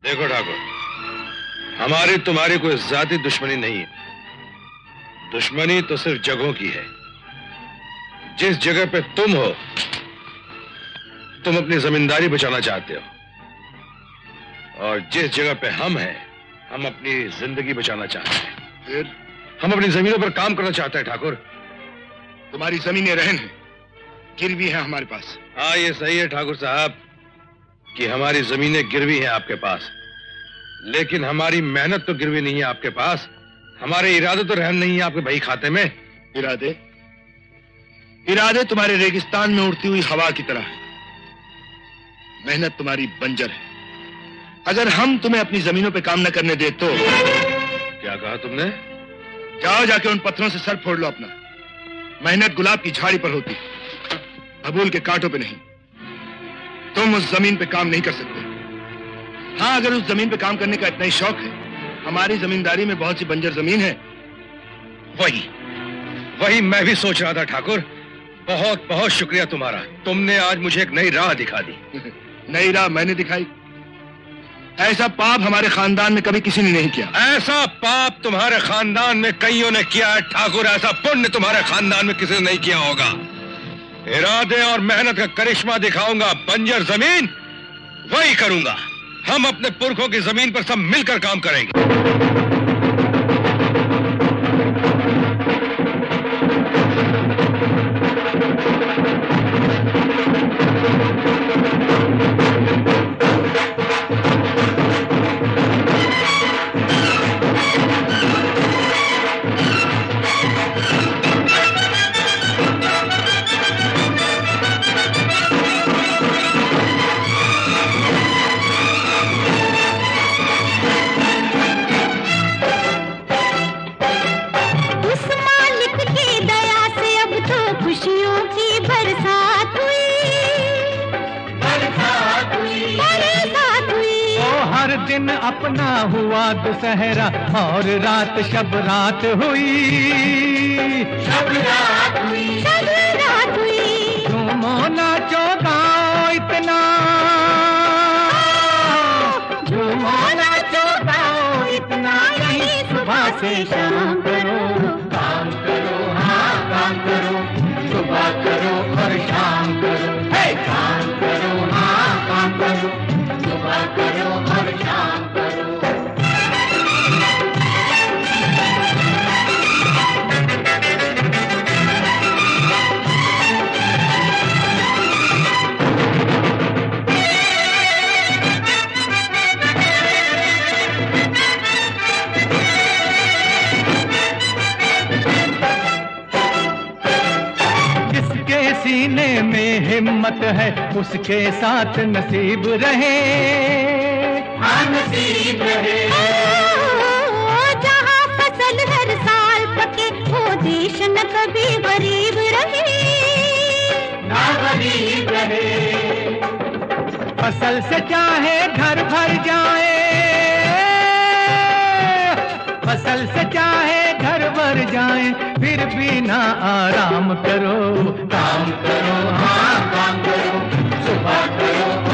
देखो ठाकुर, हमारी तुम्हारी कोई जाती दुश्मनी नहीं है। दुश्मनी तो सिर्फ जगहों की है। जिस जगह पे तुम हो, तुम अपनी जमींदारी बचाना चाहते हो, और जिस जगह पे हम हैं, हम अपनी जिंदगी बचाना चाहते हैं। फिर हम अपनी जमीनों पर काम करना चाहते हैं ठाकुर। तुम्हारी जमीनें रहन हैं, गिरवी हैं हमारे पास। हाँ, ये सही है ठाकुर साहब कि हमारी जमीनें गिरवी हैं आपके पास, लेकिन हमारी मेहनत तो गिरवी नहीं है आपके पास। हमारे इरादे तो रहन नहीं है आपके भाई खाते में। इरादे? इरादे तुम्हारे रेगिस्तान में उड़ती हुई हवा की तरह है। मेहनत तुम्हारी बंजर है। अगर हम तुम्हें अपनी जमीनों पे काम न करने दे तो। क्या कहा तुमने? जाओ, जाके उन पत्थरों से सर फोड़ लो अपना। मेहनत गुलाब की झाड़ी पर होती, अबूल के कांटों पे नहीं। तुम उस जमीन पे काम नहीं कर सकते। हाँ, अगर उस जमीन पे काम करने का इतना ही शौक है, हमारी जमींदारी में बहुत सी बंजर जमीन है। वही मैं भी सोच रहा था ठाकुर। बहुत बहुत शुक्रिया तुम्हारा। तुमने आज मुझे एक नई राह दिखा दी। नई राह मैंने दिखाई? ऐसा पाप हमारे खानदान में कभी किसी ने नहीं किया। ऐसा पाप तुम्हारे खानदान में कईयों ने किया है ठाकुर। ऐसा पुण्य तुम्हारे खानदान में किसी ने नहीं किया होगा। इरादे और मेहनत का करिश्मा दिखाऊंगा। बंजर जमीन वही करूंगा। हम अपने पुरखों की जमीन पर सब मिलकर काम करेंगे। अपना हुआ दुसहरा और रात शब रात हुई। शब रात हुई, शब रात हुई। झूमो नाचो गाओ इतना, झूमो नाचो गाओ इतना। यही सुबह से शाम करो, काम करो, हाँ काम करो। सुबह करो और शाम करो, हे काम करो, हाँ काम करो। सुबह करो और शाम करो। सीने में हिम्मत है उसके साथ नसीब रहे, हाँ नसीब रहे। जहाँ फसल हर साल पके वो देश न कभी गरीब रहे, ना गरीब रहे। फसल से चाहे घर भर जाए, फसल से चाहे घर भर जाए, फिर भी ना आराम करो। काम करो, हाँ काम करो। सुबह करो